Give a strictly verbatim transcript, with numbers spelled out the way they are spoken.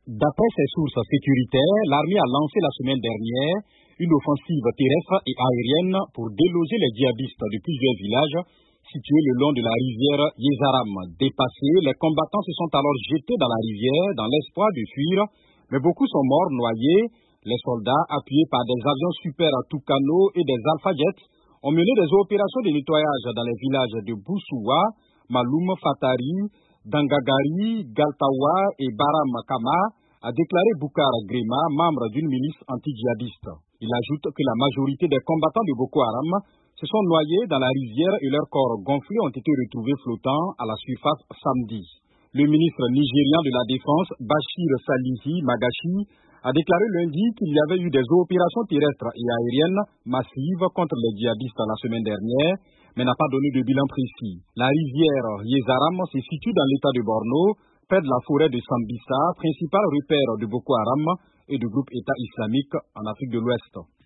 D'après ses sources sécuritaires, l'armée a lancé la semaine dernière une offensive terrestre et aérienne pour déloger les djihadistes de plusieurs villages situés le long de la rivière Yezaram. Dépassés, les combattants se sont alors jetés dans la rivière dans l'espoir de fuir, mais beaucoup sont morts noyés. Les soldats, appuyés par des avions Super Tucano et des Alpha Jets, ont mené des opérations de nettoyage dans les villages de Boussoua, Maloum Fatari, Dangagari, Galtawa et Baram Kama, a déclaré Boukar Grema, membre d'une milice anti-djihadiste. Il ajoute que la majorité des combattants de Boko Haram se sont noyés dans la rivière et leurs corps gonflés ont été retrouvés flottants à la surface samedi. Le ministre nigérian de la Défense, Bachir Salihi Magashi, a déclaré lundi qu'il y avait eu des opérations terrestres et aériennes massives contre les djihadistes la semaine dernière, mais n'a pas donné de bilan précis. La rivière Yezaram se situe dans l'état de Borno, près de la forêt de Sambisa, principal repère de Boko Haram et du groupe État islamique en Afrique de l'Ouest.